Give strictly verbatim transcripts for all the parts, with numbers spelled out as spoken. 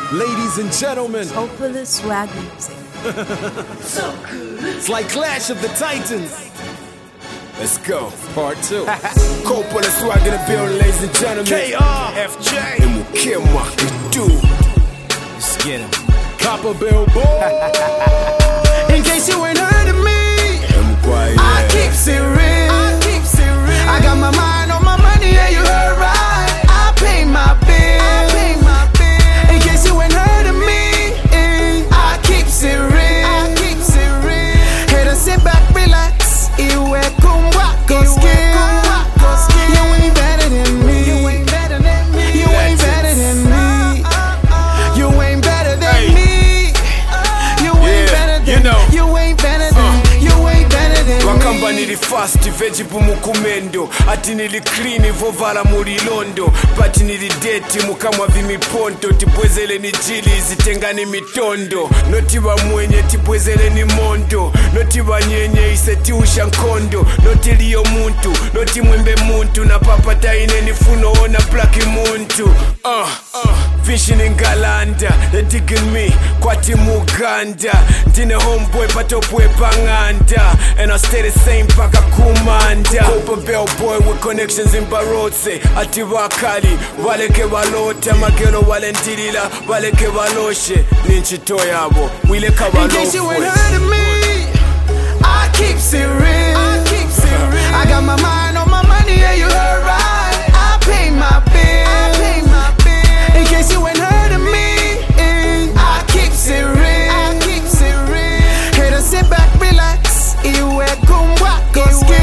Ladies and gentlemen, Hopeless swag music. So good. It's like Clash of the Titans. Let's go. Part two. Coppola swag in the building, ladies and gentlemen. K R F J. And we'll kill my dude. Let's get him. Copper Bill Boy. In case you ain't heard of me, I'm quiet. I keep it real. I keep it real. I got my mind on my money, yeah, you heard right. I pay my bill. I pay my bill. In case you ain't heard of me, I keep it real. I keep it real. Hey, to sit back, relax. Iwe kumwa koske. You ain't better than me. You ain't better than me. You ain't better than me. You ain't better than me. You ain't better than me. You know. You ain't better than me. You ain't better than me. Wakamba nili fast, vejibu mukumendo. Ati nili clean, vovala muri londo. Pati nili deti, mukamwa vimiponto. Tibwezele ni jili, zitengani mitondo. Notiwa mwenye, tibwezele ni mondo. Notiwa nyenye, iseti ushankondo. Notiliyo muntu, noti mwembe muntu. Na papata ine nifuno ona plaki muntu. Uh, uh. Fishing in Galanda, they digging me, kwati Muganda. Dine homeboy, patopwe panganda. And I stay the same paka kumanda. Copper Bell boy with connections in Barotse. Ati wakali, waleke walota. Magero walentilila, waleke waloshe. Ninchito yabo, wileka walofwe. In case you ain't heard of me, I keep it real. I keep it real. I got my mind on my money, yeah, you heard right. I pay my bill. I pay my bill. In case you ain't heard of me, I keep it real. I keep it real. Hey, to sit back, relax. Iwe kumwa koske.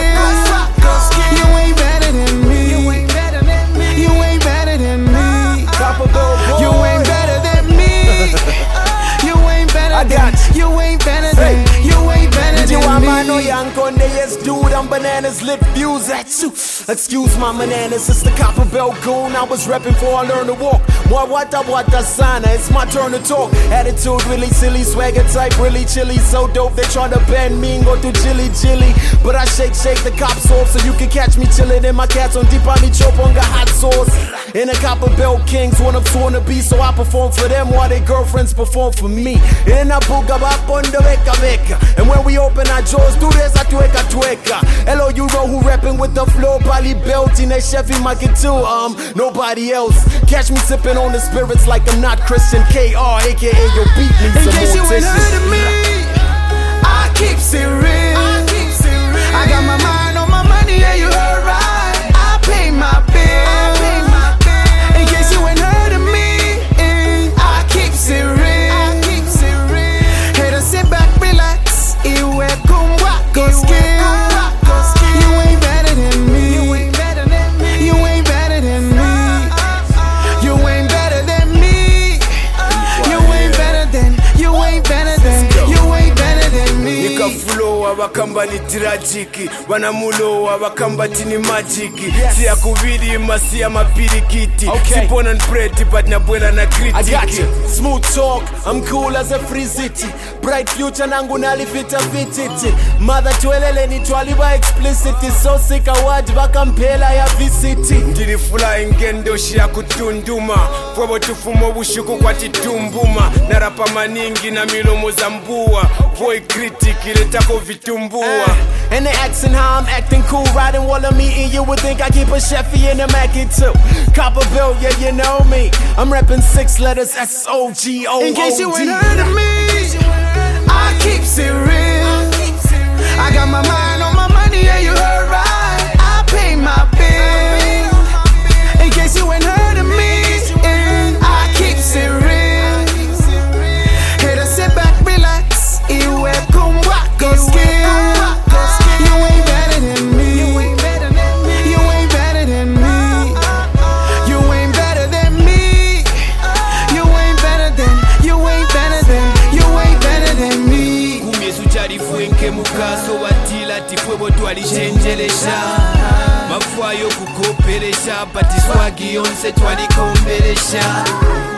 You ain't better than me. You ain't better than me. You ain't better than me. You ain't better than me. You ain't better than me. You ain't better than me. You ain't better than me. Mano young Conde, yes dude, I'm bananas, lit views at you. Excuse my bananas, it's the Copper Bell goon. I was repping before I learned to walk. More wata wata sana, it's my turn to talk. Attitude really silly, swagger type really chilly. So dope, they try to bend me and go through chilly chilly. But I shake, shake the cops off so you can catch me chillin' in my cats on deep on the chop on the hot sauce. In the Copper Bell Kings, one of two wanna be, so I perform for them while their girlfriends perform for me. In a booga up on the weka weka. And when we open our jaws, do this a tweka tweka. Hello, you know who rapping with the flow, Bali belt in a Chevy market too. Um, nobody else. Catch me sipping on the spirits like I'm not Christian. K R, aka your beat me some In case you ain't heard of me, I keep it real. I keep it real. I got my mind on my money, yeah, you heard right. I pay my bill. I pay my bill. In case you ain't heard of me, I keep it real. I keep it real. Hey, to sit back, relax. Iwe kumwa koske. You ain't better than me. You ain't better than me. You ain't better than me. You ain't better than me. You ain't better than. You ain't better than. You ain't better than me. Nikafulowa wakamba ni tragiki. Wanamulowa wakamba tini magiki. Siya kuvidi masia mapirikiti. Sipona npreti but nabwela na kritiki. I got you. Smooth talk, I'm cool as a free city. Bright future nangu nalifita fititi. Mother tuelele ni twaliba explicit. So sick award bakampela ya V C T. Ndiri fula ingendo shia kutunduma. Fwebo tufumo bushuku kwa titumbuma. Narapa maningi na milomo zambua. Boy critic iletako vitumbua. uh, And they asking how I'm acting cool. Riding while I'm eating, you would think I keep a Chevy in the Mackie too. Copper Bill, yeah, you know me. I'm repping six letters, S O G O O D. In case you ain't heard of me, I keep it real. I got my mind on my money, yeah, you heard right. I pay my bill. In case you ain't heard of me, I keep it real. Hey, to sit back, relax. Iwe kumwa koske. You ain't better than me. You ain't better than me. You ain't better than me. You ain't better than me. You ain't better than. You ain't better than. You ain't better than me. Kumyesu charifuenke mukaso watila tifwebo twalichenjelesha. Mafwayo kukoperesha, but iswagi yonse twalikomberesha.